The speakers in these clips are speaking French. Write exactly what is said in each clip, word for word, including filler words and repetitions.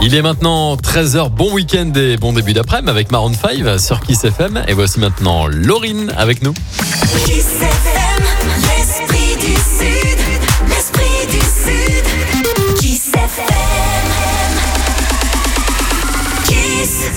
Il est maintenant treize heures, bon week-end et bon début d'après-midi avec Maroon cinq sur Kiss F M. Et voici maintenant Laurine avec nous. Kiss F M, l'esprit du Sud, l'esprit du Sud. Kiss F M, Kiss.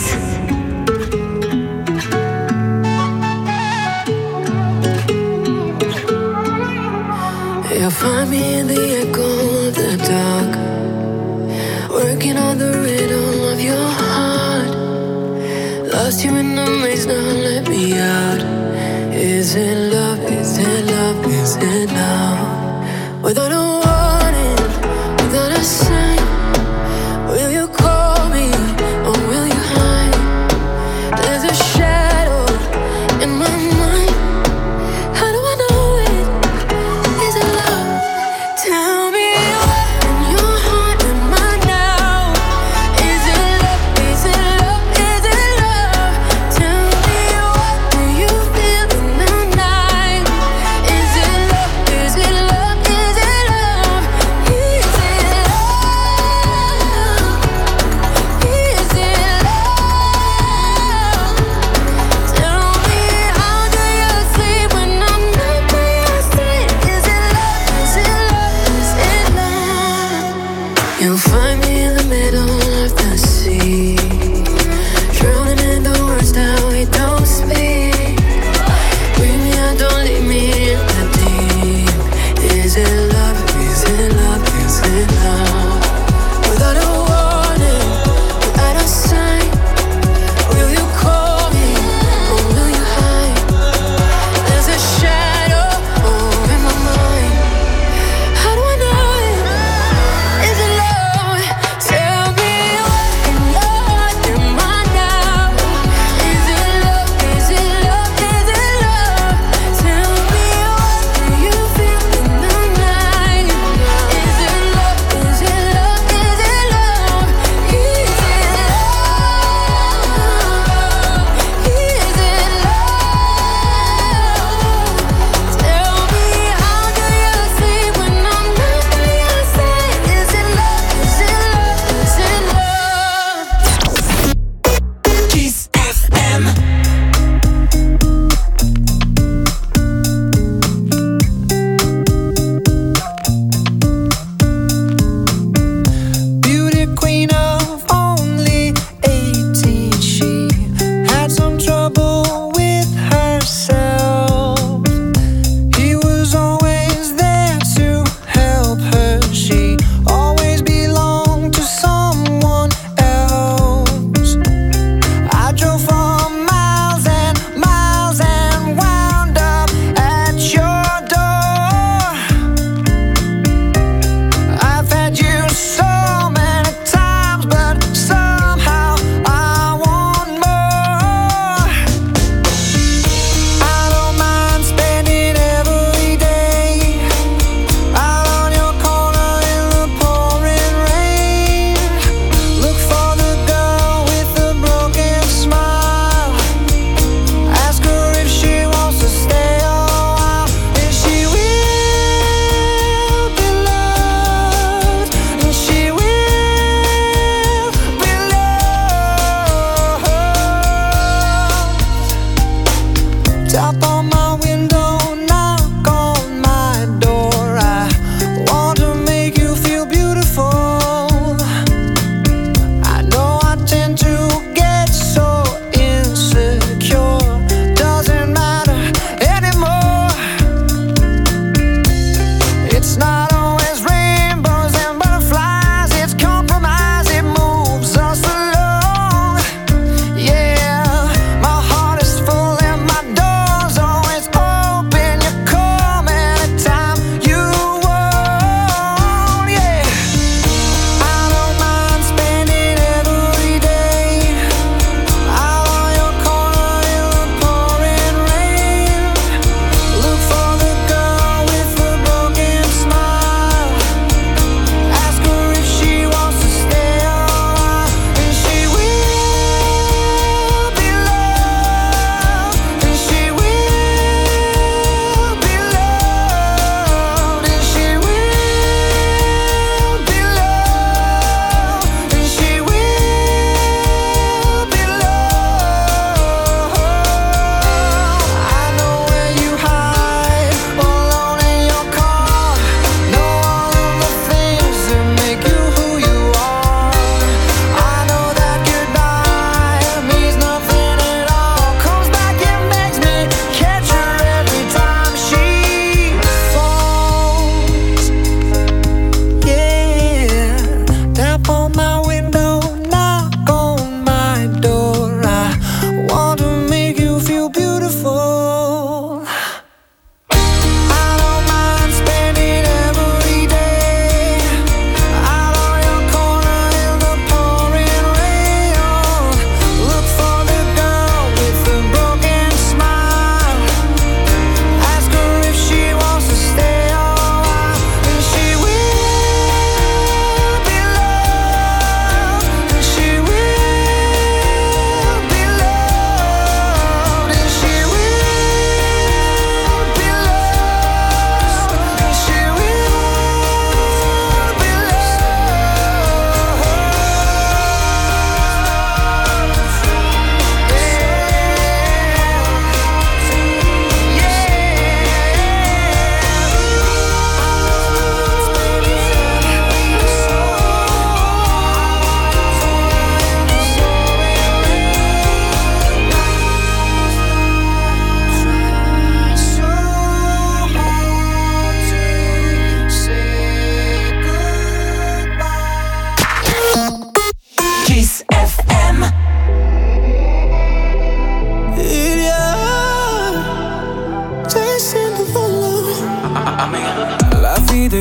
You'll find me in the echo of the dark, working on the rhythm of your heart. Lost you in the maze, now let me out. Is it love, is it love, is it love? Without a warning, without a sign, will you call me or will you hide? There's a shadow in my mind. How do I know it? Is it love? Tell me what in your heart am I now? Is it love? Is it love? Is it love? Tell me what do you feel in the night? Is it love? Is it love? Is it love?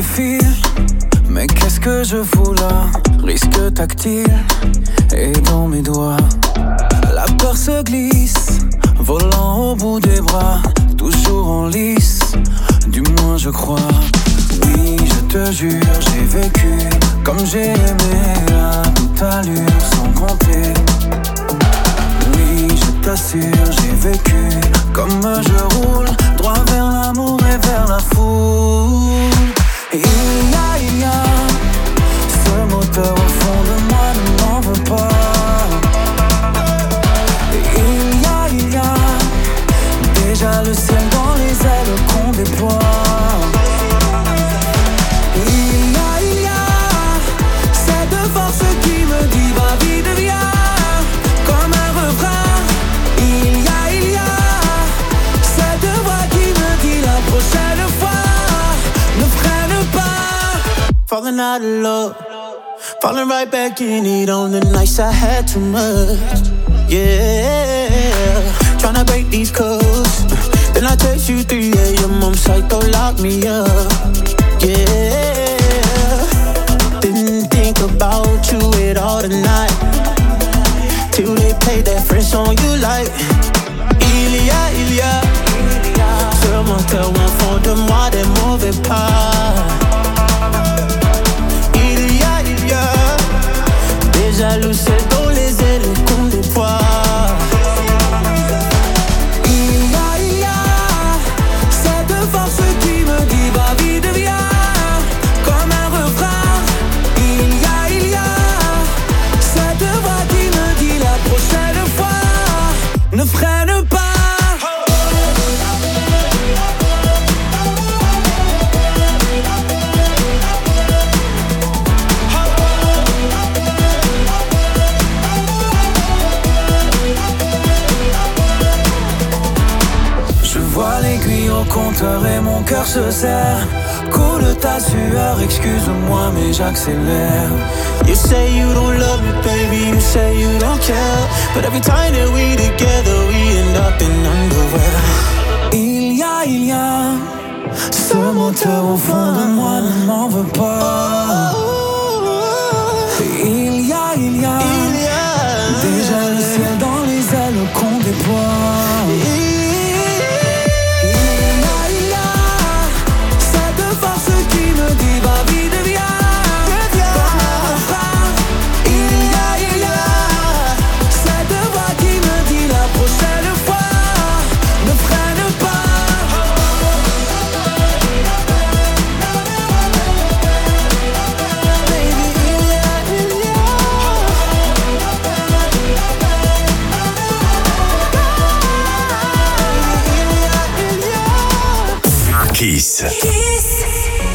défile. Mais qu'est-ce que je fous là? Risque tactile et dans mes doigts. La peur se glisse, volant au bout des bras. Toujours en lice, du moins je crois. Oui, je te jure, j'ai vécu comme j'ai aimé à toute allure, sans compter. Oui, je t'assure, j'ai vécu comme je roule, droit vers l'amour et vers la foule. Et il y a, il y a ce moteur au fond de moi, ne m'en veux pas. Et il y a, il y a déjà le ciel dans les ailes qu'on déploie. Il y a, il y a cette force qui me dit va vite, viens, comme un refrain. Il y a, il y a cette voix qui me dit la prochaine fois ne freine pas. Falling out of love, falling right back in it on the nights I had too much. Yeah, tryna break these codes. Then I text you three a.m. I'm psycho, lock me up. Yeah, didn't think about you at all tonight, till they played that French song you like. Il y a, il y a ce moteur au fond de moi, des mauvais pas. Il y a, il y a déjà le ciel dans les ailes qu'on déploie. Il y a, il y a cette force qui me dit va vite, viens, comme un refrain. Il y a, il y a cette voix qui me dit la prochaine fois ne freine pas. Compteur et mon cœur se serre. Coule ta sueur, excuse-moi mais j'accélère. You say you don't love me baby, you say you don't care, but every time that we together we end up in underwear. Il y a, il y a ce moteur au fond de moi, ne m'en veux pas. Il y a, il y a, il y a déjà le ciel dans les ailes qu'on déploie. Kiss. Kiss.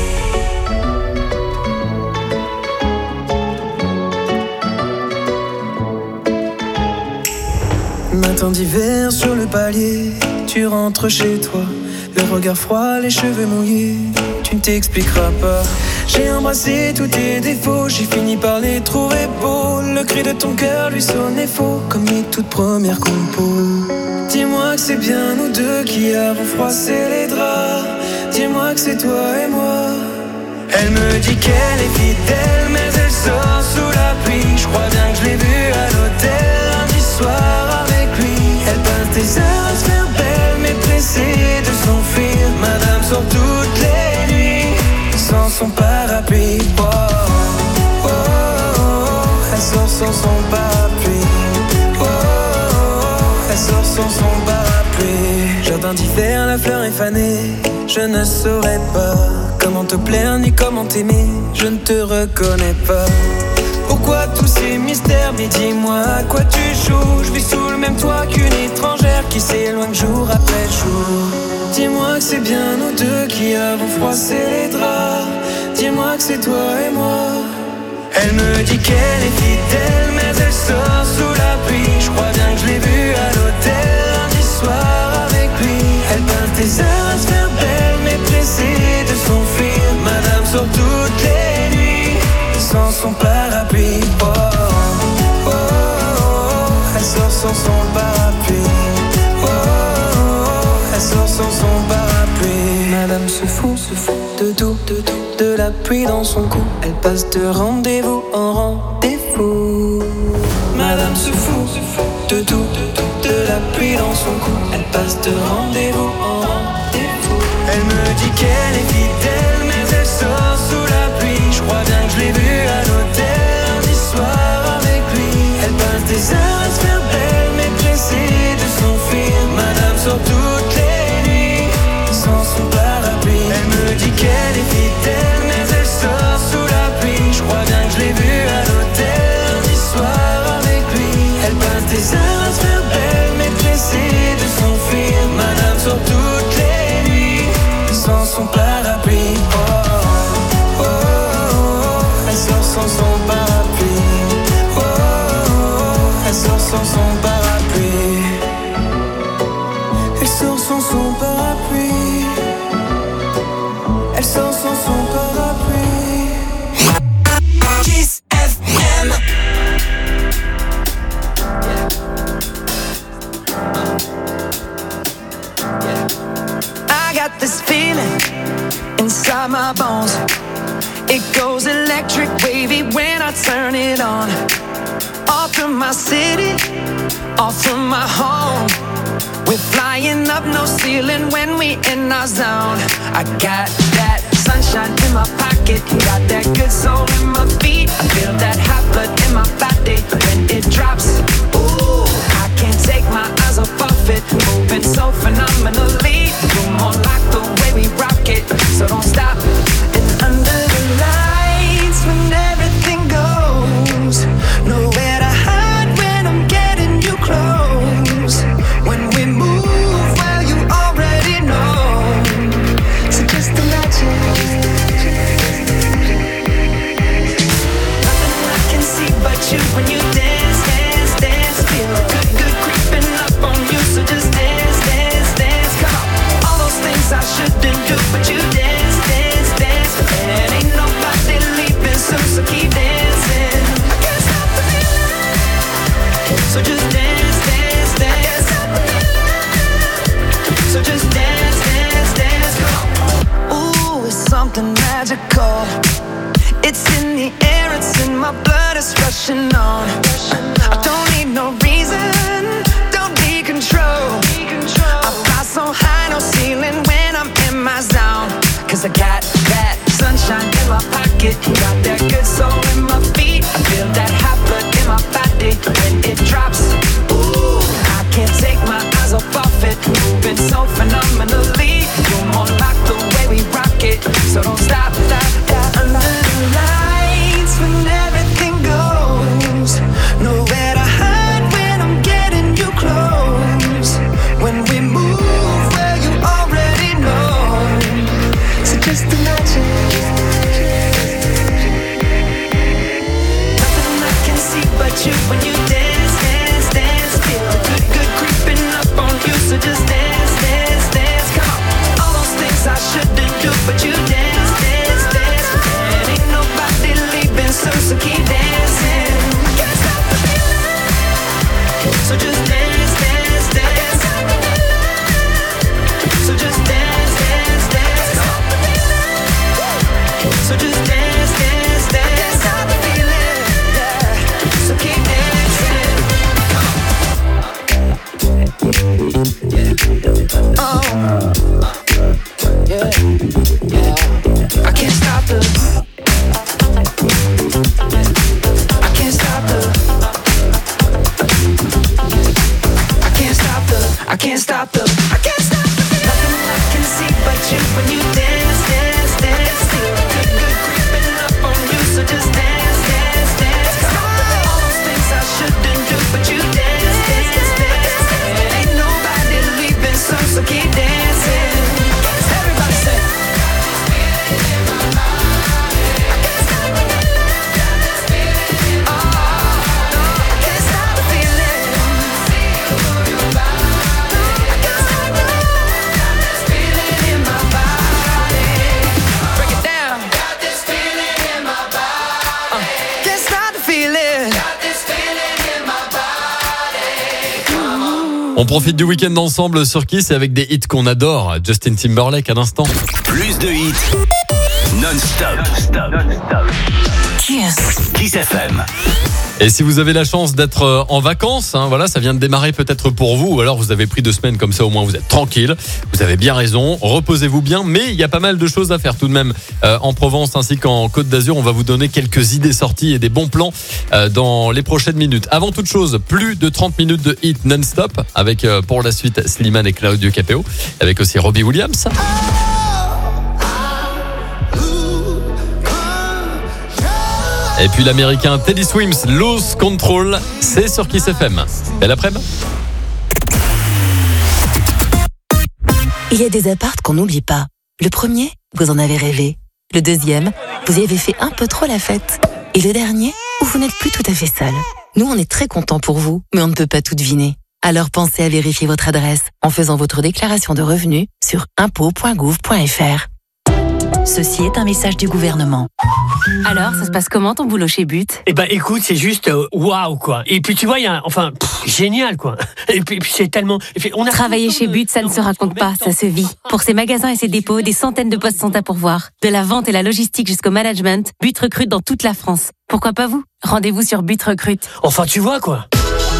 Matin d'hiver sur le palier, tu rentres chez toi, le regard froid, les cheveux mouillés, tu ne t'expliqueras pas. J'ai embrassé tous tes défauts, j'ai fini par les trouver beaux. Le cri de ton cœur lui sonnait faux, comme mes toutes premières compos. Dis-moi que c'est bien nous deux qui avons froissé les draps. Dis-moi que c'est toi et moi. Elle me dit qu'elle est fidèle, mais elle sort sous la pluie. Je crois bien que je l'ai vue à l'hôtel lundi soir avec lui. Elle passe des heures à se faire belle, mais pressée de s'enfuir. Madame sort toutes les nuits sans son parapluie. Oh, oh, oh, oh. Elle sort sans son parapluie. Oh, oh, oh. Elle sort sans son parapluie. Jardin d'hiver, la fleur est fanée. Je ne saurais pas comment te plaire ni comment t'aimer. Je ne te reconnais pas. Pourquoi tous ces mystères? Mais dis-moi à quoi tu joues. Je vis sous le même toit qu'une étrangère qui s'éloigne jour après jour. Dis-moi que c'est bien nous deux qui avons froissé les draps. Dis-moi que c'est toi et moi. Elle me dit qu'elle est fidèle, mais elle sort sous la pluie. Je crois bien que je l'ai vue à l'hôtel lundi soir avec lui. Elle passe des heures à se faire belle, mais pressée de s'enfuir. Madame sort toutes les nuits sans son parapluie. Oh, oh, oh, oh. Elle sort sans son parapluie. Oh, oh, oh. Elle sort sans son parapluie. Madame se fout, se fout de tout, de tout, de la pluie dans son cou. Elle passe de rendez-vous en rendez-vous. Madame se fout de tout, de la pluie dans son cou. Elle passe de rendez-vous en rendez-vous. Elle me dit qu'elle est fidèle, mais elle sort sous la pluie. Je crois bien que je l'ai vue à l'hôtel lundi soir avec lui. Elle passe des heures à se faire belle, mais pressée de s'enfuir. Madame sort toutes les nuits sans son parapluie. Elle me dit qu'elle est fidèle, mais elle sort sous la pluie. Je crois bien que je l'ai vue à l'hôtel lundi soir avec lui. Elle passe des heures à se faire belle, mais pressée de s'enfuir. Madame sort toutes les nuits sans son parapluie. Oh, oh, oh, oh. Elle sort sans son parapluie. Oh, oh, oh. Elle sort sans son parapluie. Elle sort sans son parapluie. Elle sort sans son parapluie. Kiss F M. I got this feeling inside my bones. It goes electric wavy when I turn it on. Off from my city, off from my home. We're flying up no ceiling when we in our zone. I got that sunshine in my pocket, got that good soul in my feet. I feel that hot blood in my body when it drops. Ooh, I can't take my eyes off of it, moving so phenomenally. You're more like the way we rock it, so don't stop. And under the lights when everything goes, nowhere to hide when I'm getting you close. When we move, well you already know. So just imagine. Nothing I can see but you when you dance, dance, dance. Feel good, good creeping up on you. So just dance, dance, dance. Come on. All those things I shouldn't do, but you dance, dance, dance. And ain't nobody leaving soon, so keep dancing. I can't stop the feeling. So just dance, dance, dance. So just dance, dance, dance. Come on. Ooh, it's something magical. It's in the air, it's in my blood, it's rushing on. I don't need no reason, don't need control. I fly so high, no ceiling when I'm in my zone. Cause I got that sunshine in my pocket, got that good soul in my feet. I feel that hot blood in my body when it drops. Ooh, I can't take my eyes off of it, moving so phenomenally. You're more like the way we rock it, so don't stop, stop, stop. Under the lights when everything goes, nowhere to hide when I'm getting you close. When we move, well you already know. So just imagine. Nothing I can see but you when you dance, dance, dance. Feel good, good creeping up on you. So just dance, dance, dance. Come on. All those things I shouldn't do, but you dance, dance, dance. And ain't nobody leaving soon, so keep dancing. I can't stop the feeling. So just dance, dance, dance. So just dance, dance, dance. So just dance, dance, dance. I can't stop the feeling. Yeah. So keep dancing. Oh, yeah, yeah. I can't stop the. I can't stop the. I can't stop the. I can't stop the. I can't stop the. Nothing I can see but you when you dance, dance, dance. Feel good, good creeping up on you. So just dance, dance, dance. Come on. All those things I shouldn't do, but you dance, dance, dance. And ain't nobody leaving soon, so keep dancing. Everybody say. On profite du week-end ensemble sur Kiss et avec des hits qu'on adore. Justin Timberlake à l'instant. Plus de hits Non-stop. Kiss. Kiss F M. Et si vous avez la chance d'être en vacances, hein, voilà, ça vient de démarrer peut-être pour vous, ou alors vous avez pris deux semaines comme ça, au moins vous êtes tranquille. Vous avez bien raison, reposez-vous bien, mais il y a pas mal de choses à faire tout de même euh, en Provence ainsi qu'en Côte d'Azur. On va vous donner quelques idées sorties et des bons plans euh, dans les prochaines minutes. Avant toute chose, plus de trente minutes de hit non-stop avec euh, pour la suite Slimane et Claudio Capéo, avec aussi Robbie Williams. Et puis l'américain Teddy Swims, Lose Control, c'est sur Kiss F M. Belle après-midi. Il y a des apparts qu'on n'oublie pas. Le premier, vous en avez rêvé. Le deuxième, vous y avez fait un peu trop la fête. Et le dernier, où vous n'êtes plus tout à fait seul. Nous, on est très contents pour vous, mais on ne peut pas tout deviner. Alors pensez à vérifier votre adresse en faisant votre déclaration de revenus sur impôts point gouv point f r. Ceci est un message du gouvernement. Alors, ça se passe comment ton boulot chez But ? Eh ben écoute, c'est juste euh, waouh quoi. Et puis tu vois, il y a enfin pff, génial quoi. Et puis, puis c'est tellement et puis, on a Travailler chez But, ça ne se raconte pas, ça se vit. Pour ses magasins et ses dépôts, des centaines de postes sont à pourvoir. De la vente et la logistique jusqu'au management, But recrute dans toute la France. Pourquoi pas vous ? Rendez-vous sur But Recrute. Enfin tu vois quoi.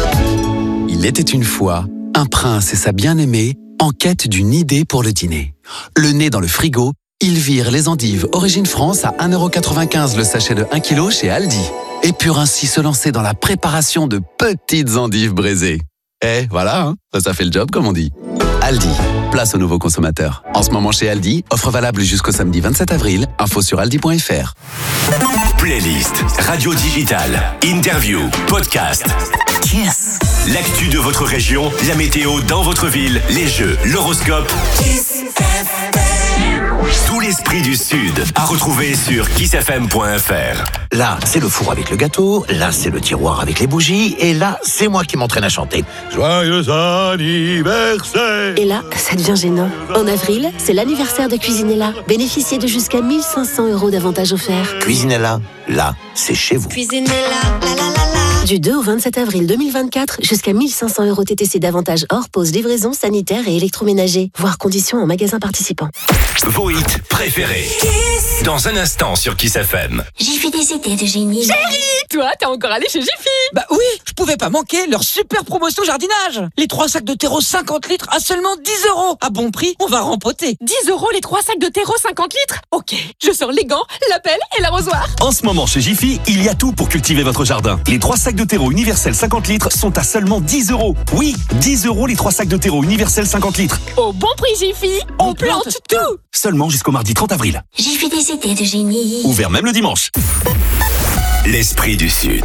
Il était une fois un prince et sa bien-aimée en quête d'une idée pour le dîner. Le nez dans le frigo, ils virent les endives Origine France à un euro quatre-vingt-quinze le sachet de un kilo chez Aldi. Et purent ainsi se lancer dans la préparation de petites endives braisées. Eh, voilà, hein, ça fait le job comme on dit. Aldi, place aux nouveaux consommateurs. En ce moment chez Aldi, offre valable jusqu'au samedi vingt-sept avril. Info sur aldi point f r. Playlist, radio digitale, interview, podcast. Kiss. L'actu de votre région, la météo dans votre ville, les jeux, l'horoscope. Kiss F M. Tout l'esprit du Sud à retrouver sur kiss f m point f r. Là, c'est le four avec le gâteau, là, c'est le tiroir avec les bougies, et là, c'est moi qui m'entraîne à chanter. Joyeux anniversaire! Et là, ça devient gênant. En avril, c'est l'anniversaire de Cuisinella. Bénéficiez de jusqu'à mille cinq cents euros d'avantages offerts. Cuisinella, là, c'est chez vous. Cuisinella, la la la la. Du deux au vingt-sept avril deux mille vingt-quatre, jusqu'à mille cinq cents euros T T C d'avantages hors pause, livraison, sanitaire et électroménager. Voir conditions en magasin participant. Vos hits préférés. Kiss. Dans un instant sur Kiss F M. Jiffy des idées de génie. Chérie, toi, t'es encore allé chez Jiffy? Bah oui, je pouvais pas manquer leur super promotion jardinage. Les trois sacs de terreau cinquante litres à seulement dix euros. À bon prix, on va rempoter. dix euros les trois sacs de terreau cinquante litres? Ok, je sors les gants, la pelle et l'arrosoir. En ce moment chez Jiffy, il y a tout pour cultiver votre jardin. Les trois sacs de terreau universel cinquante litres sont à seulement dix euros. Oui, dix euros les trois sacs de terreau universel cinquante litres. Au bon prix Jiffy, on, on plante, plante tout. tout. Seulement jusqu'au mardi trente avril. Jiffy des idées de génie. Ouvert même le dimanche. L'esprit du Sud.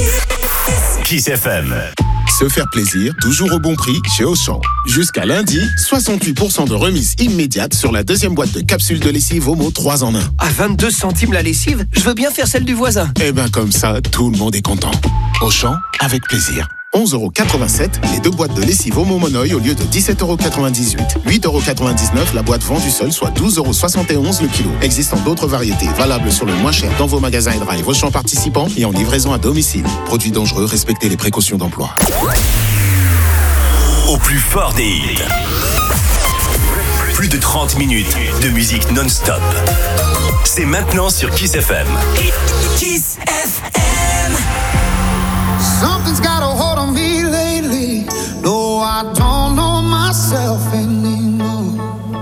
Kiss F M. Se faire plaisir, toujours au bon prix chez Auchan. Jusqu'à lundi, soixante-huit pour cent de remise immédiate sur la deuxième boîte de capsules de lessive Omo trois en un. À vingt-deux centimes la lessive, je veux bien faire celle du voisin. Eh ben comme ça, tout le monde est content. Auchan, avec plaisir. onze euros quatre-vingt-sept, les deux boîtes de lessive Omo Monoï au lieu de dix-sept euros quatre-vingt-dix-huit. huit euros quatre-vingt-dix-neuf la boîte vendue seule, soit douze euros soixante et onze le kilo. Existant d'autres variétés, valables sur le moins cher dans vos magasins et drive Auchan participants et en livraison à domicile. Produits dangereux, respectez les précautions d'emploi. Au plus fort des hits. Plus de trente minutes de musique non-stop. C'est maintenant sur Kiss F M. Kiss F M. Something's got a hold on me lately. No, I don't know myself anymore.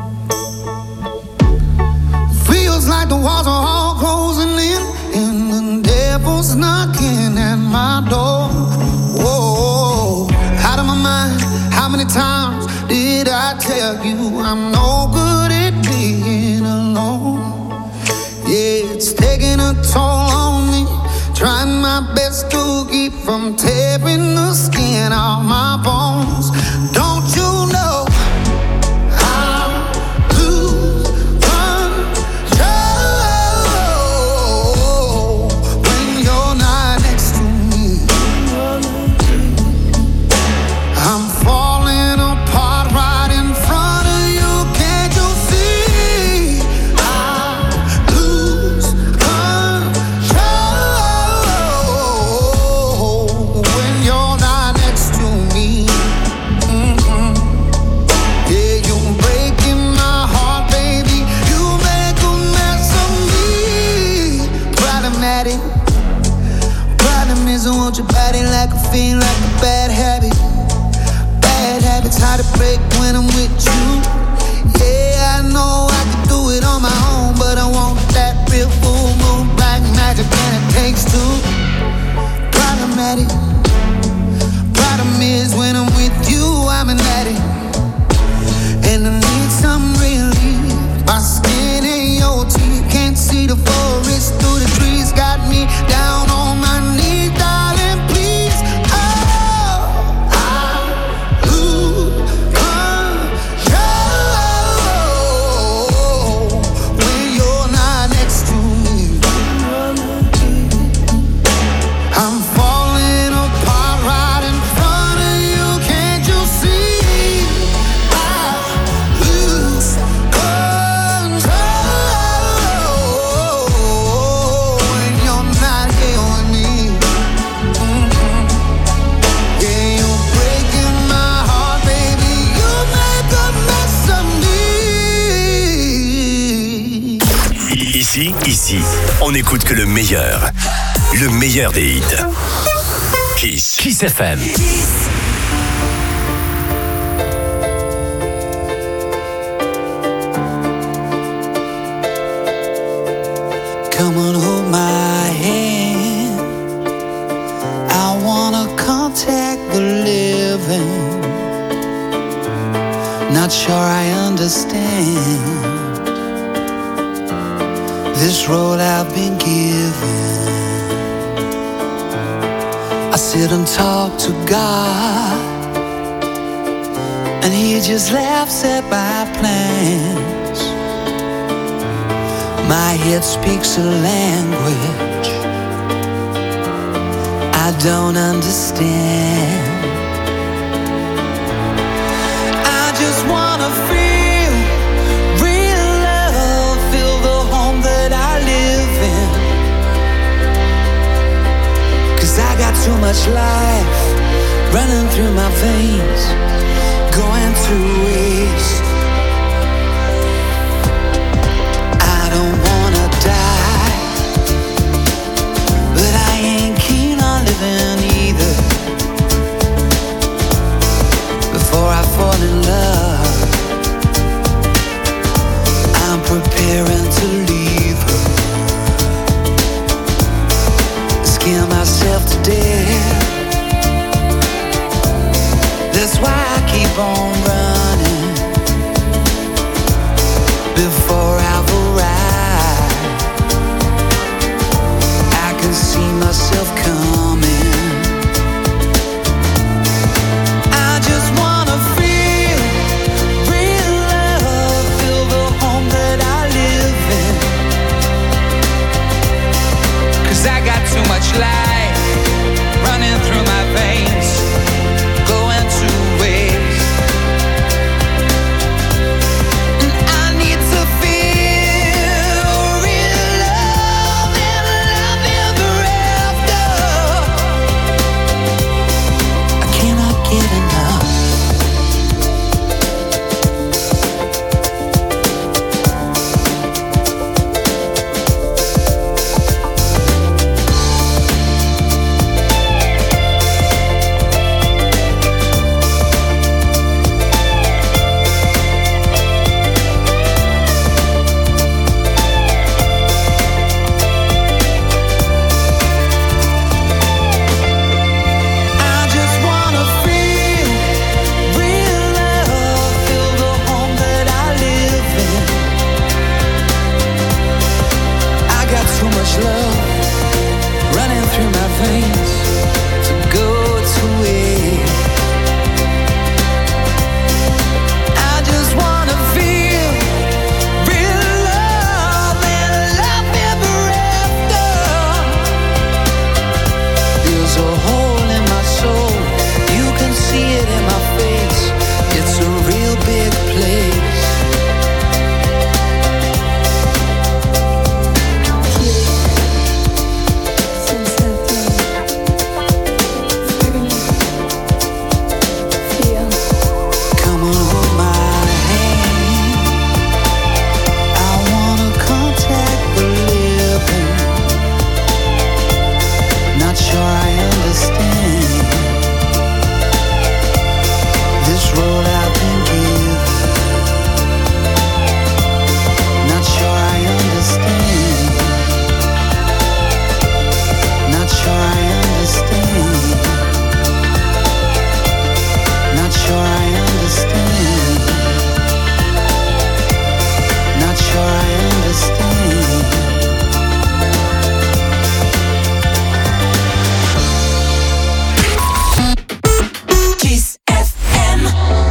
Feels like the walls are all closing in, and the devil's knocking at my door. Whoa, out of my mind. How many times did I tell you I'm no good at being alone? Yeah, it's taking a toll on me. Trying my best to keep from tearing the skin off my bones. Don't you know I lose control when you're not next to me? I'm falling apart right in front of you. Can't you see? I lose control when you're not next to me. Problem is I want your body like a fiend, like a bad habit. Bad habits hard to break when I'm with you. Yeah, I know I can do it on my own, but I want that real full moon, black magic, and it takes two. Problematic. Problem is when I'm with you, I'm an addict, and I need some relief. My skin ain't your teeth, can't see the forest through the trees. Got me down on my knees, darling, please. Oh, I lose control when you're not next to me. I'm falling apart right in front of you, can't you see? I lose control when you're not here with me. Mm-hmm. Yeah, you're breaking my heart, baby. You make a mess of me. Ici, ici, on écoute que le meilleur. Le meilleur des hits. Kiss. Kiss F M. Come on, hold my hand. I wanna contact the living. Not sure I understand this road I've been given. I sit and talk to God, and He just laughs at my plans. My head speaks a language I don't understand. I just wanna feel real love, feel the home that I live in. 'Cause I got too much life running through my veins, going to waste. I don't wanna die, but I ain't keen on living either. Before I fall in love, I'm preparing to leave her. Scare myself to death. That's why I keep on running before I've arrived. I can see myself coming. I just wanna feel real love, feel the home that I live in. 'Cause I got too much life running through my veins, going to waste. And I need to feel real love and love ever after. I cannot get enough. I just wanna feel real love, feel the home that I live in. I got too much love running through my veins to go to waste. I just wanna feel real love and love ever after. There's a hole in my soul, you can see it in my face. It's a real big place. Come on, hold my hand. I wanna contact the living. Not sure I understand this road I've been given. Not sure I understand. Not sure I understand. Not sure I understand. Not sure I understand. Kiss F M.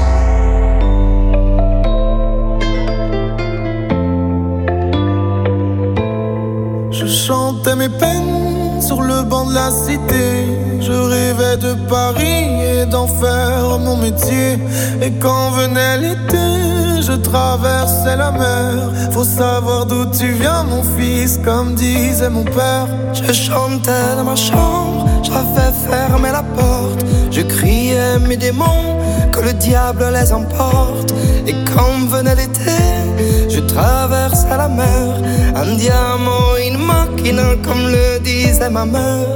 Je chantais mes peines sur le banc de la cité. Je rêvais de Paris et d'en faire mon métier. Et quand venait l'été, je traversais la mer. Faut savoir d'où tu viens, mon fils, comme disait mon père. Je chantais dans ma chambre, j'avais fermé la porte. Je criais mes démons, que le diable les emporte. Et quand venait l'été, je traversais la mer. Un diamant, une machina, comme le disait ma mère.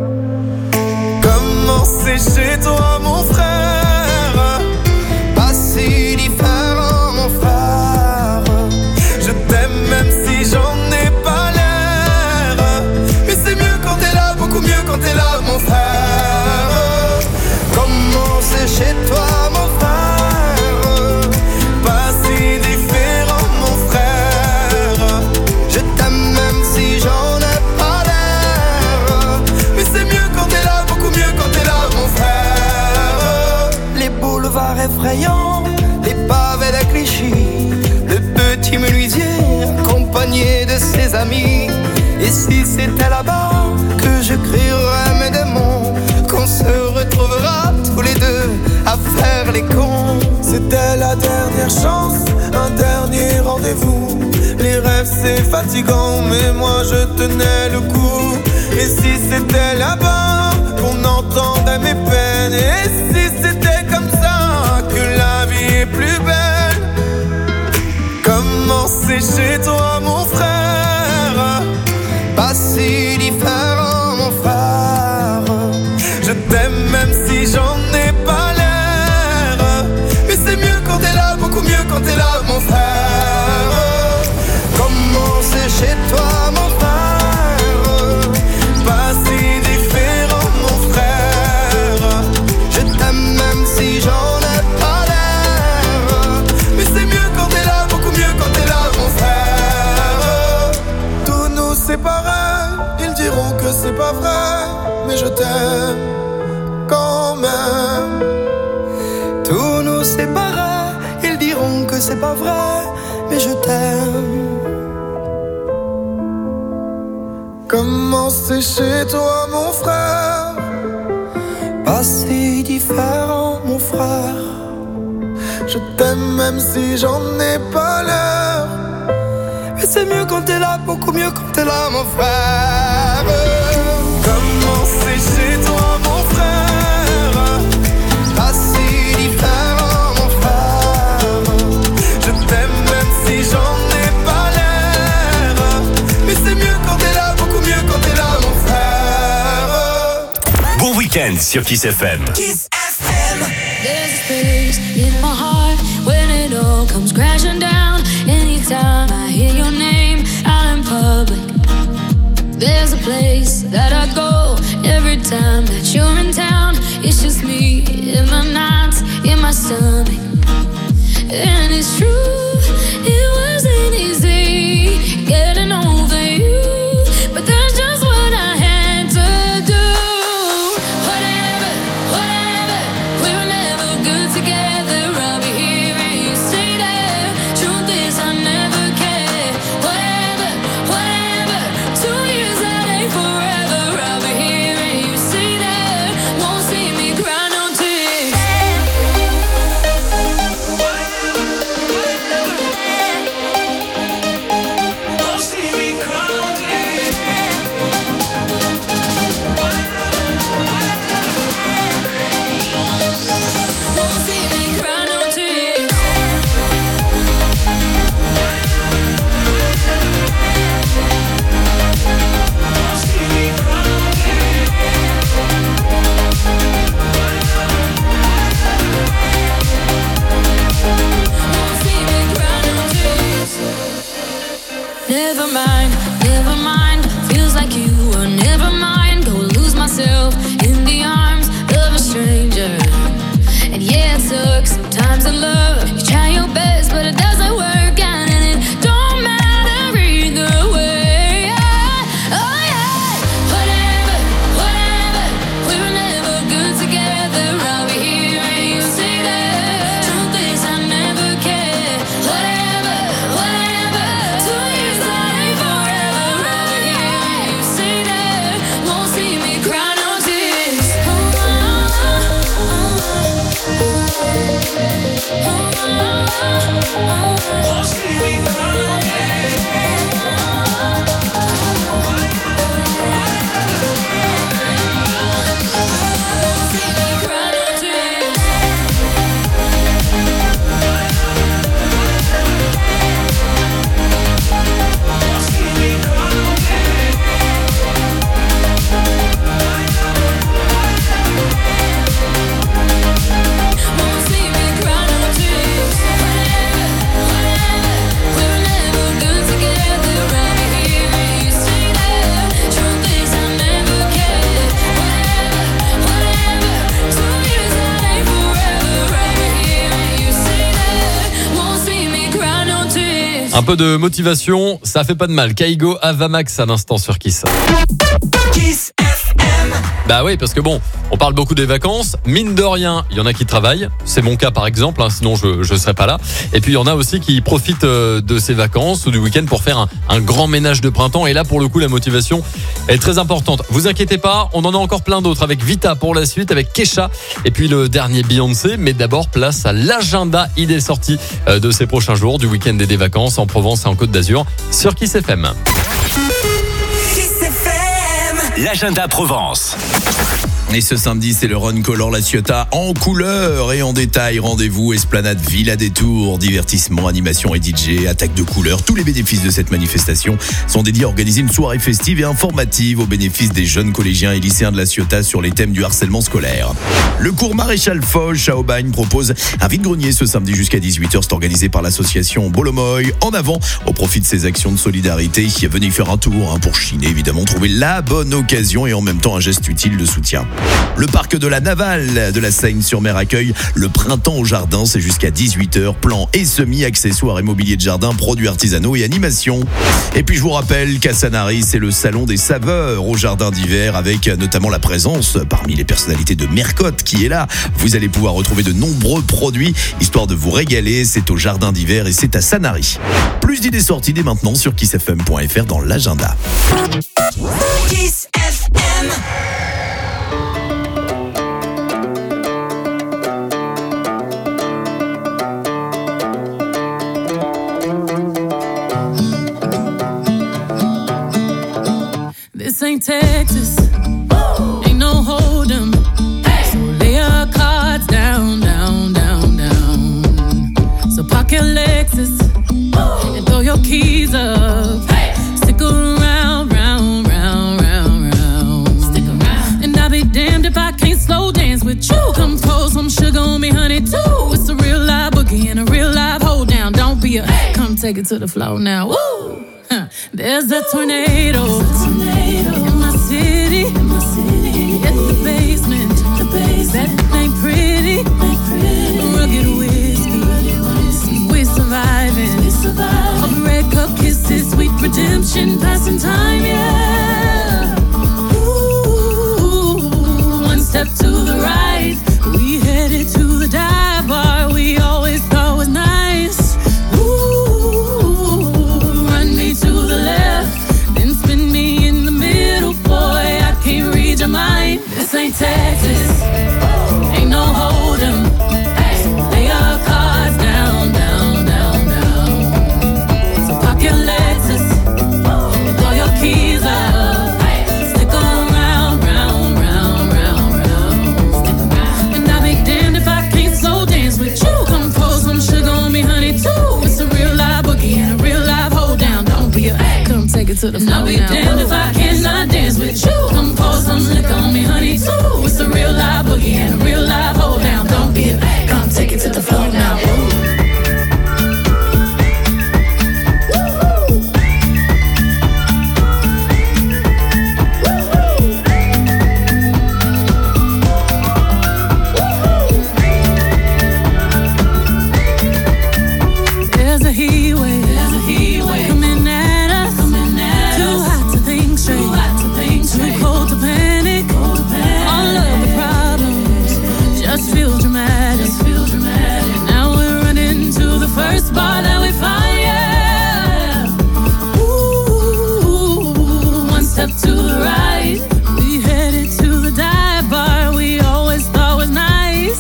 Comment c'est chez toi, mon frère? Pas si différent, mon frère. Je t'aime même si j'en ai pas l'air. Mais c'est mieux quand t'es là, beaucoup mieux quand t'es là, mon frère. Comment c'est chez toi, mon frère? Pas si différent, mon frère. Je t'aime même si j'en ai pas l'air. Mais c'est mieux quand t'es là, beaucoup mieux quand t'es là, mon frère. Les boulevards effrayants, les pavés de Clichy, le petit menuisier accompagné de ses amis. Et si c'était là-bas que je crierais mes démons, qu'on se retrouvera tous les deux à faire les cons. C'était la dernière chance, un dernier rendez-vous. Les rêves c'est fatigant, mais moi je tenais le coup. Et si c'était là-bas qu'on entendait mes peines, et si c'était comme ça que la vie est plus belle. Comment c'est chez toi, mon frère? Pas si différent, mon frère. Je t'aime même si j'en ai pas l'air. Mais c'est mieux quand t'es là, beaucoup mieux quand t'es là, mon frère. Comment c'est chez toi, mon frère? Pas si différent, mon frère. Je t'aime même si j'en ai pas l'air. Mais c'est mieux quand t'es là, beaucoup mieux quand t'es là, mon frère. Tous nous séparer, ils diront que c'est pas vrai, mais je t'aime quand même. Tous nous séparer, ils diront que c'est pas vrai, mais je t'aime. Comment c'est chez toi, mon frère? Pas si différent, mon frère. Je t'aime même si j'en ai pas l'air. Mais c'est mieux quand t'es là, beaucoup mieux quand t'es là, mon frère. Comment c'est chez toi, mon frère? Pas si différent, mon frère. Je t'aime même si j'en ai pas l'air. Mais c'est mieux quand t'es là, beaucoup mieux quand t'es là, mon frère. Bon week-end sur Kiss F M. Kiss F M. There's a space in my heart when it all comes crashing down. Anytime I hear your name out in public, there's a place that I go every time that you're in town. It's just me in my nights, in my stomach. And it's true, it wasn't easy getting over you, but that's just what I had to do. Whatever, whatever, we were never good together. I'll be here and you stay there. Truth is I never cared. Whatever, whatever, two years that ain't forever. I'll be here and you stay there. Un peu de motivation, ça fait pas de mal. Kaigo, Avamax à l'instant sur Kiss. Kiss F M. Bah oui, parce que bon, on parle beaucoup des vacances. Mine de rien, il y en a qui travaillent. C'est mon cas par exemple, hein, sinon je je serais pas là. Et puis il y en a aussi qui profitent euh, de ces vacances ou du week-end pour faire un, un grand ménage de printemps. Et là, pour le coup, la motivation est très importante. Vous inquiétez pas, on en a encore plein d'autres avec Vita pour la suite, avec Kesha et puis le dernier Beyoncé. Mais d'abord, place à l'agenda idées sorties euh, de ces prochains jours, du week-end et des vacances en Provence et en Côte d'Azur sur Kiss F M. L'agenda Provence. Et ce samedi, c'est le Run Color La Ciotat en couleur et en détail. Rendez-vous Esplanade Villa des Tours. Divertissement, animation et D J, attaque de couleurs. Tous les bénéfices de cette manifestation sont dédiés à organiser une soirée festive et informative au bénéfice des jeunes collégiens et lycéens de La Ciotat sur les thèmes du harcèlement scolaire. Le cours Maréchal Foch à Aubagne propose un vide-grenier ce samedi jusqu'à dix-huit heures. C'est organisé par l'association Bolomoy. En avant, au profit de ces actions de solidarité. Venez y faire un tour hein, pour chiner, évidemment, trouver la bonne occasion et en même temps un geste utile de soutien. Le parc de la Navale de la Seine-sur-Mer accueille le printemps au jardin. C'est jusqu'à dix-huit heures. Plans et semis, accessoires et mobilier de jardin, produits artisanaux et animations. Et puis je vous rappelle qu'à Sanary, c'est le salon des saveurs au jardin d'hiver avec notamment la présence parmi les personnalités de Mercotte qui est là. Vous allez pouvoir retrouver de nombreux produits histoire de vous régaler. C'est au jardin d'hiver et c'est à Sanary. Plus d'idées sorties dès maintenant sur kiss f m point f r dans l'agenda. Kiss F M. This ain't Texas, ain't no hold'em. So lay your cards down, down, down, down. So park your Lexus and throw your keys up. Stick around, round, round, round, round. Stick around. And I'll be damned if I can't slow dance with you. Come pour some sugar on me, honey, too. It's a real live boogie and a real live hold down. Don't be a, come take it to the floor now. Woo! There's a tornado, in my city, in my city. At the basement, the basement. That ain't pretty, ain't pretty. Rugged whiskey, we're surviving. We surviving. All the red cup kisses, sweet redemption, passing time, yeah. Ooh, one step to the right, we headed to the dive bar we always thought was nice. Mind. This ain't Texas, ain't no hold'em. Lay your cards down, down, down, down. So park your Lexus and throw your keys up. Stick around, round, round, round, round. And I'll be damned if I can't slow dance with you. Come pour some sugar on me, honey, too. It's a real live boogie and a real live hold down. Don't be a, come take it to the floor. I'll be damned if I cannot dance with you. Come pour some liquor on me, honey, too. It's a real live boogie and a real live hold down. Don't be a, come take it to the floor now. There's a heat wave, there's a heat wave coming at us, coming at too us. Hot to think straight, too hot to think straight. Too cold to panic, cold to panic. All of the problems just feel dramatic, just feel dramatic. Now we're running to the first bar that we find, yeah. Ooh, one step to the right, we headed to the dive bar we always thought was nice.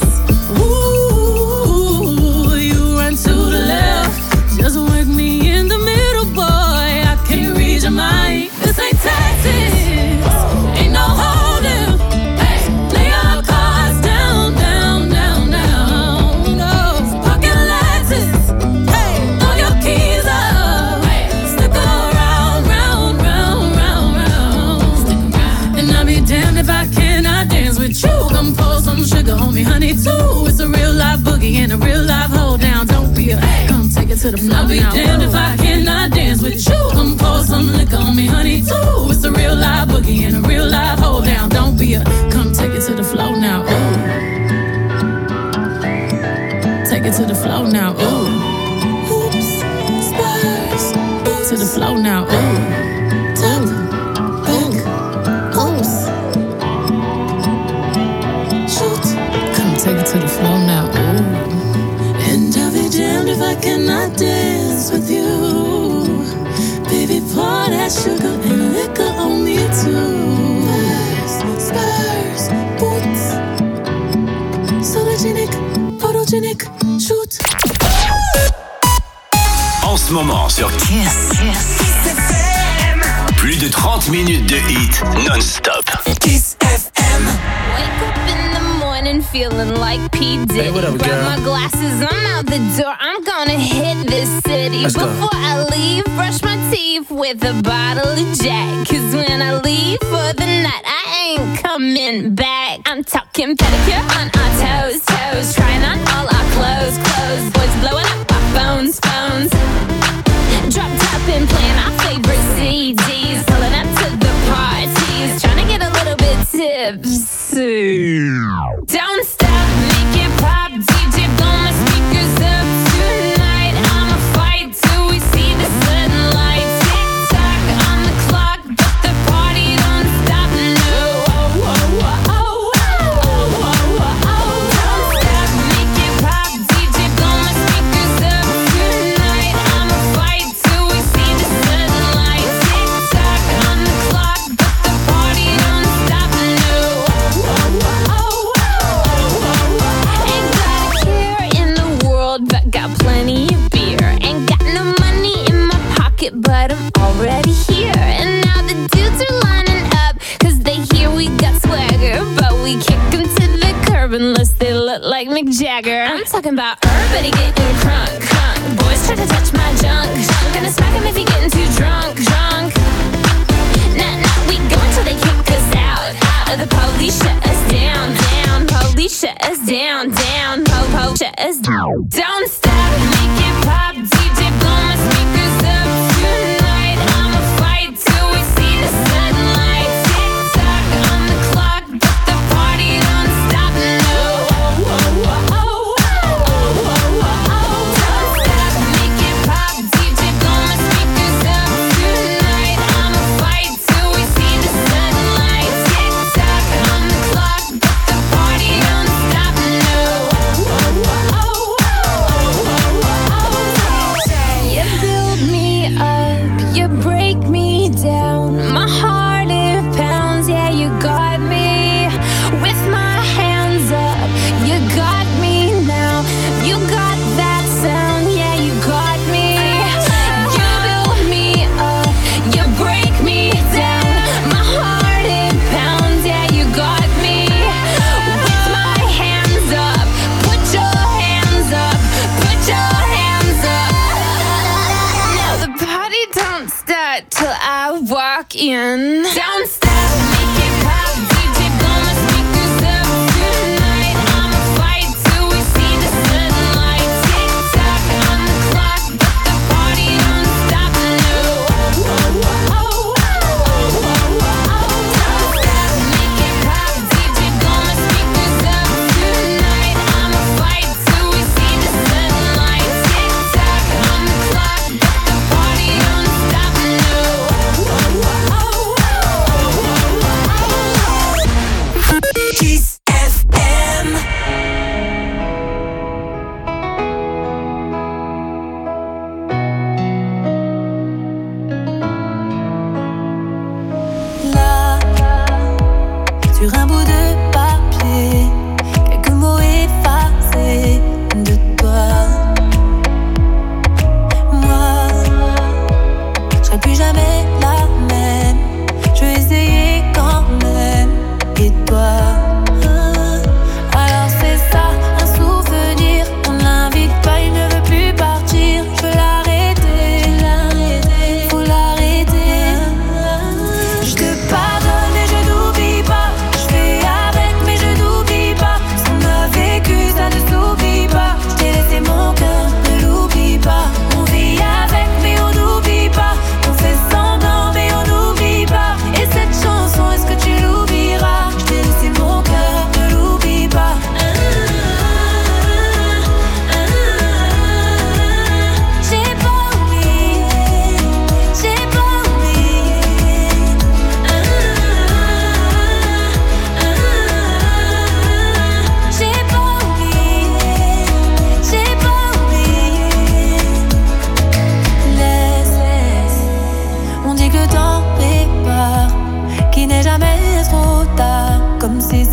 Ooh, you run to the left, just work me in the middle, boy. I can't read your mind. This ain't Texas, ain't no hold'em. Lay your cards down, down, down, down. No, park your Lexus, throw your keys up. Stick around, round, round, round, round. And I'll be damned if I cannot dance with you. Come pour some sugar on me, honey, too. It's a real live boogie and a real live hold down. Don't be a, come take it to the floor. I'll be damned if I cannot dance with you. Come pour some liquor on me, honey, too. It's a real live boogie and a real live hold down. Don't be a, come take it to the floor now. Ooh. Take it to the floor now. Ooh. Oops, spy. to the floor now. Ooh. And I'll be damned if I cannot dance with you. Baby, pour that sugar and liquor on me too. Spurs, spurs, boots. Sologenic, photogenic, shoot. En ce moment sur Kiss, plus de trente minutes de hits non-stop. Kiss F M. Wake up in the morning feeling like P. Diddy. Hey, what up, Grab girl? my glasses, I'm out the door. I'm gonna hit this city. Let's go. Before I leave, brush my teeth with a bottle of Jack. Cause when I leave for the night, I ain't coming back. I'm talking pedicure on our toes, toes. Trying on all our clothes, clothes. Boys blowing up our phones, phones. Drop top and playing our favorite C Ds. Pulling up to the parties. Trying to get a little bit tipsy. Don't stop, make it pop. D J, blow my speakers up tonight. I'ma fight till we see the sunlight. Tick tock on the clock, but the party don't stop. No, oh, oh, oh, oh, oh, oh, oh, oh. Don't stop, make it pop. D J, blow my speakers up tonight. I'ma fight till we see the sunlight. Tick tock on the clock, but the party don't stop. No, oh, oh, oh, oh. Ain't got a care in the world, but got plenty of beer. Ain't got no money in my pocket, but I'm already here. And now the dudes are lining up, cause they hear we got swagger. But we kick them to the curb unless they look like Mick Jagger. I'm talking about everybody getting crunk, crunk. Boys try to touch my junk, junk. Gonna smack him if he getting too drunk, drunk. Nah, nah, we go until they kick us out, out. The police shut us down, down. Police shut us down, down. Po, po, shut us down. Don't stop, make it pop. D J, blow my speakers up tonight. I'ma fight till we see the sunlight. Tick tock on the clock, but the party don't stop. No, oh, oh, oh, oh, oh, oh, oh, oh. Don't stop, make it pop. D J, blow my speakers up tonight. I'ma fight till we see the sunlight. Tick tock on the clock, but the party don't stop. No, oh, oh, oh, oh, oh, oh, oh. You build me up, you break me down. My heart it pounds, yeah, you got me. With my hands up, you got me now. You got that sound, yeah, you got me. You build me up, you break me down. My heart it pounds, yeah, you got me. With my hands up, put your hands up, put your hands up. Now the party don't start till I walk in. Don't stop, make it pop. D J, blow my speakers up tonight. I'ma fight till we see the sunlight. Tick tock on the clock, but the party don't stop. No, oh, oh, oh, oh, oh, oh, oh. Don't stop, make it pop. D J, blow my speakers up tonight. I'ma fight till we see the sunlight. Tick tock on the clock, but the party don't stop. No, oh, oh, oh, oh, oh, oh, oh. Kiss F M. Là, sur un bout de papier, quelques mots effacés de toi. Moi, je serai plus jamais la même. Je vais essayer quand même. Et toi, alors c'est ça, un souvenir. On l'invite pas, il ne veut plus partir. Je veux l'arrêter, faut l'arrêter. Je te pardonne et je n'oublie pas. Je fais avec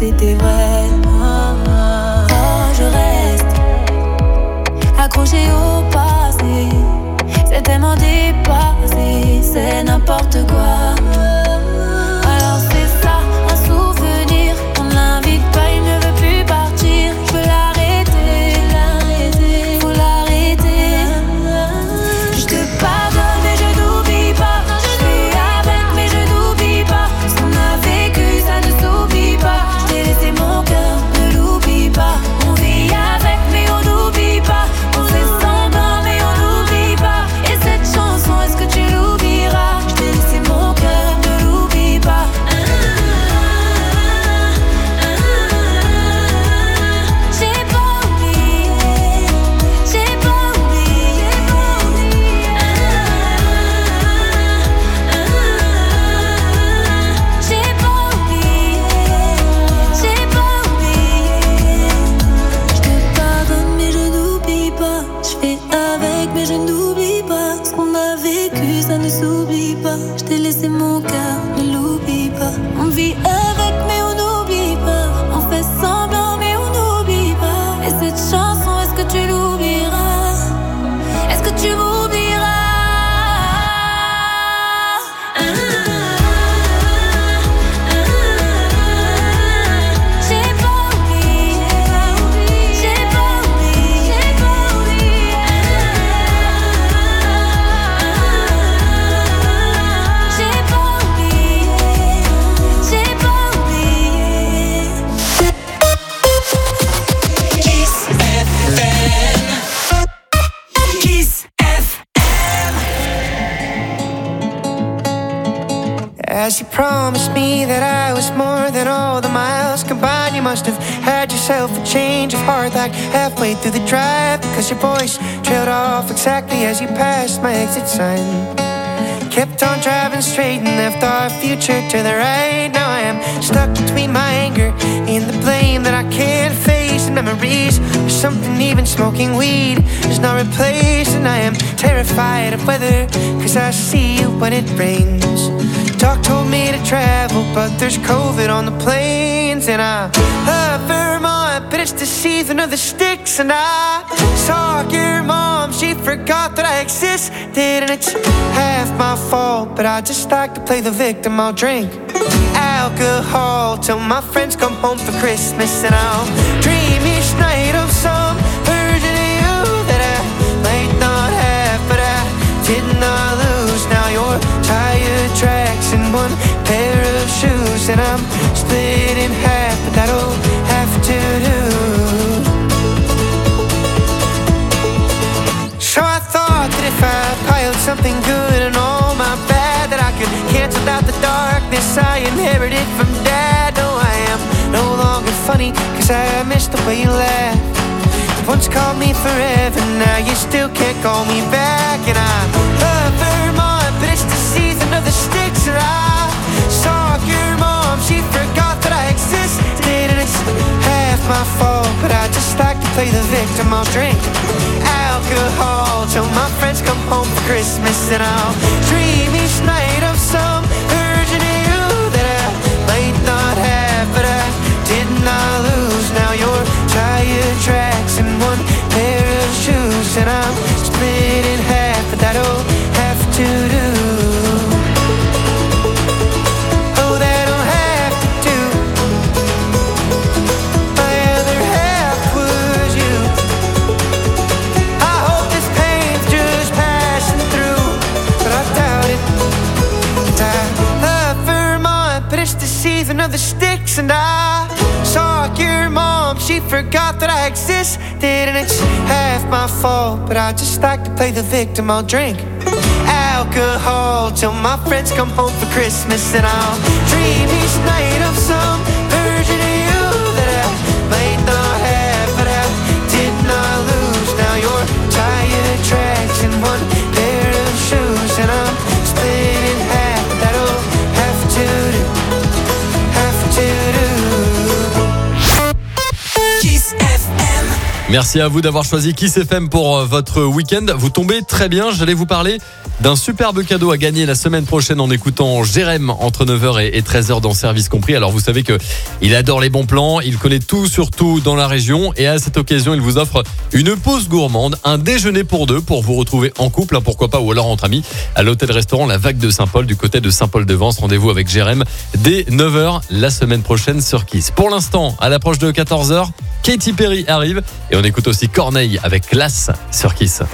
c'était vrai. Oh, je reste accroché au passé. C'est tellement dépassé, c'est n'importe quoi. Alors c'est ça, un souvenir. On ne l'invite pas, il ne veut plus partir. Je veux l'arrêter, l'arrêter, faut l'arrêter. Je te pardonne mais je n'oublie pas. Je suis avec mais je n'oublie pas. Ce qu'on a vécu ça ne s'oublie pas. Je t'ai laissé mon cœur, ne l'oublie pas. On vit avec mais on n'oublie pas. On fait semblant mais on n'oublie pas. Et cette chanson, est-ce que tu l'oublieras? Je t'ai laissé mon cœur, ne l'oublie pas. J'ai pas oublié, j'ai pas oublié. J'ai pas oublié, j'ai pas oublié. Je te pardonne mais je n'oublie pas. Je fais avec mais je n'oublie pas. Ce qu'on a vécu ça ne s'oublie pas. Je t'ai laissé mon cœur, ne l'oublie pas. On vit avec mais on n'oublie pas. On fait semblant mais on n'oublie pas. Et cette chanson, est-ce que tu l'oublieras? Est-ce que tu m'oublieras? J'ai pas oublié, j'ai pas oublié, j'ai pas oublié. J'ai pas oublié, j'ai pas oublié. Kiss F M, Kiss F M. As you promised me that I was more than all the miles combined, you must have had yourself a change of heart like halfway through the drive, because your voice trailed off exactly as you passed my exit sign. Kept on driving straight and left our future to the right. Now I am stuck between my anger and the blame that I can't face, and memories of something even smoking weed is not replaced. And I am terrified of weather, cause I see you when it rains. Doc told me to travel, but there's COVID on the planes. And I love Vermont, but it's the season of the sticks. And I saw your mom, she forgot that I existed. And it's half my fault, but I just like to play the victim. I'll drink alcohol till my friends come home for Christmas. And I'll dream each night of some version of you that I might not have, but I did not lose. Now you're tire tracks and one pair of shoes, and I'm split in half, but that'll have to do. So I thought that if I piled something good and all my bad, that I could cancel out the darkness I inherited from Dad. No, I am no longer funny, cause I miss the way you laugh. You once called me forever, now you still can't call me back. And I love Vermont, but it's the season of the sticks. And I saw your mom, she forgot that I existed. And it's half my fault, but I just like to play the victim. I'll drink alcohol till my friends come home for Christmas. And I'll dream each night of some version of you that I might not have, but I did not lose. Now you're tire tracks and one pair of shoes, and I'm split in half, but that'll have to do. Oh, that'll have to do. My other half was you. I hope this pain's just passing through, but I doubt it. And I love Vermont, but it's the season of the sticks. And I saw your mom, she forgot that I existed. And it's half my fault, but I just like to play the victim. I'll drink alcohol till my friends come home for Christmas. And I'll dream each night of some version of you that I might not have, but I did not lose. Now you're tire tracks and one pair of shoes, and I'm split in half, but that'll have to do, have to do. Kiss F M. Merci à vous d'avoir choisi Kiss F M pour euh, votre week-end. Vous tombez très bien. J'allais vous parler d'un superbe cadeau à gagner la semaine prochaine en écoutant Jérém entre neuf heures et treize heures dans Service Compris. Alors vous savez que il adore les bons plans, il connaît tout sur tout dans la région et à cette occasion il vous offre une pause gourmande, un déjeuner pour deux pour vous retrouver en couple, hein, pourquoi pas, ou alors entre amis à l'hôtel-restaurant La Vague de Saint-Paul du côté de Saint-Paul-de-Vence. Rendez-vous avec Jérém dès neuf heures la semaine prochaine sur Kiss. Pour l'instant, à l'approche de quatorze heures, Katy Perry arrive et on écoute aussi Corneille avec Classe sur Kiss.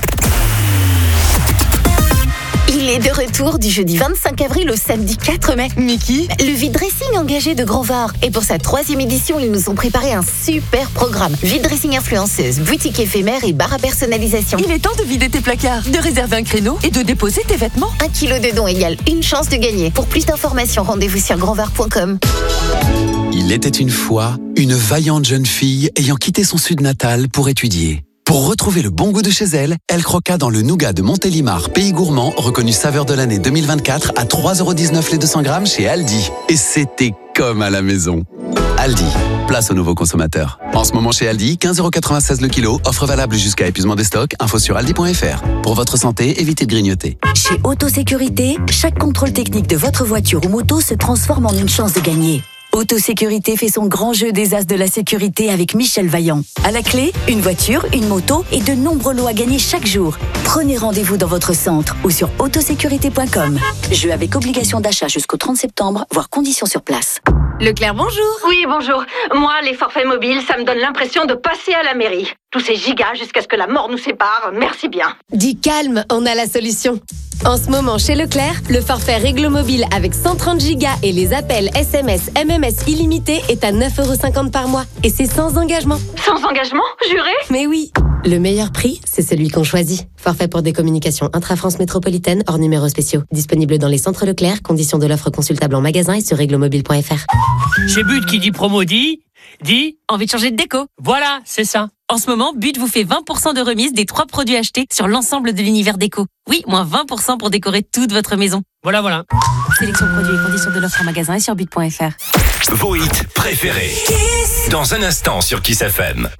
Il est de retour du jeudi vingt-cinq avril au samedi quatre mai. Mickey, le vide dressing engagé de Grand Var. Et pour sa troisième édition, ils nous ont préparé un super programme. Vide dressing influenceuse, boutique éphémère et bar à personnalisation. Il est temps de vider tes placards, de réserver un créneau et de déposer tes vêtements. Un kilo de dons égale une chance de gagner. Pour plus d'informations, rendez-vous sur grand var point com. Il était une fois une vaillante jeune fille ayant quitté son sud natal pour étudier. Pour retrouver le bon goût de chez elle, elle croqua dans le nougat de Montélimar, pays gourmand, reconnu saveur de l'année deux mille vingt-quatre à trois euros dix-neuf les deux cents grammes chez Aldi. Et c'était comme à la maison. Aldi, place aux nouveaux consommateurs. En ce moment chez Aldi, quinze euros quatre-vingt-seize le kilo, offre valable jusqu'à épuisement des stocks, info sur aldi point f r. Pour votre santé, évitez de grignoter. Chez Autosécurité, chaque contrôle technique de votre voiture ou moto se transforme en une chance de gagner. Autosécurité fait son grand jeu des as de la sécurité avec Michel Vaillant. À la clé, une voiture, une moto et de nombreux lots à gagner chaque jour. Prenez rendez-vous dans votre centre ou sur autosécurité point com. Jeu avec obligation d'achat jusqu'au trente septembre, voire conditions sur place. Leclerc, bonjour. Oui, bonjour. Moi, les forfaits mobiles, ça me donne l'impression de passer à la mairie. Tous ces gigas jusqu'à ce que la mort nous sépare, merci bien. Dis calme, on a la solution. En ce moment, chez Leclerc, le forfait Réglo Mobile avec cent trente gigas et les appels S M S, M M S illimités est à neuf euros cinquante par mois. Et c'est sans engagement. Sans engagement, juré? Mais oui. Le meilleur prix, c'est celui qu'on choisit. Forfait pour des communications intra-France métropolitaine hors numéros spéciaux. Disponible dans les centres Leclerc. Conditions de l'offre consultable en magasin et sur réglomobile point f r. Chez But qui dit promo dit, dit Envie de changer de déco? Voilà, c'est ça. En ce moment, But vous fait vingt pour cent de remise des trois produits achetés sur l'ensemble de l'univers déco. Oui, moins vingt pour cent pour décorer toute votre maison. Voilà, voilà. Sélection produits et conditions de l'offre en magasin et sur but point f r. Vos hits préférés. Dans un instant sur Kiss F M.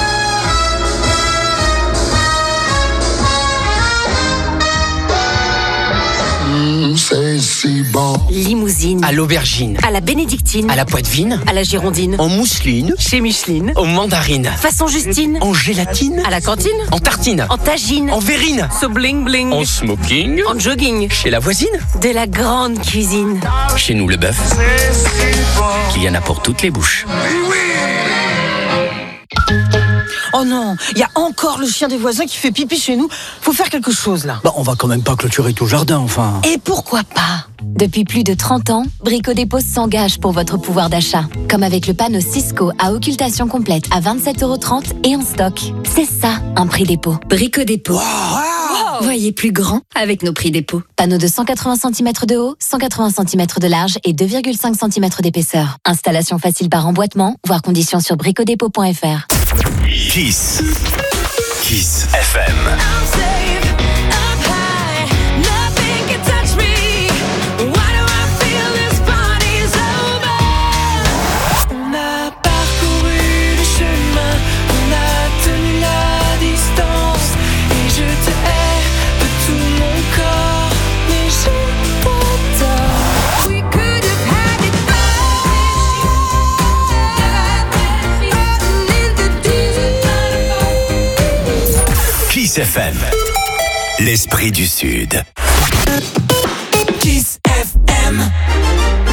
C'est si bon. Limousine. À l'aubergine. À la bénédictine. À la poitevine. À la girondine. En mousseline. Chez Micheline. Aux mandarines. Façon Justine. En gélatine. À la cantine. En tartine. En tagine. En verrine. So bling bling. En smoking. En jogging. Chez la voisine. De la grande cuisine. Chez nous, le bœuf. Qu'il y en a pour toutes les bouches. Oh non, il y a encore le chien des voisins qui fait pipi chez nous. Faut faire quelque chose là. Bah, on va quand même pas clôturer tout le jardin, enfin. Et pourquoi pas? Depuis plus de trente ans, Brico Dépôt s'engage pour votre pouvoir d'achat. Comme avec le panneau Cisco à occultation complète à vingt-sept euros trente et en stock. C'est ça, un prix dépôt. Brico Dépôt. Wow. Voyez plus grand avec nos prix dépôt. Panneau de cent quatre-vingts centimètres de haut, cent quatre-vingts centimètres de large et deux virgule cinq centimètres d'épaisseur. Installation facile par emboîtement, voire conditions sur bricodépôt point f r. Kiss. Kiss F M. Kiss F M, l'esprit du Sud. Kiss F M.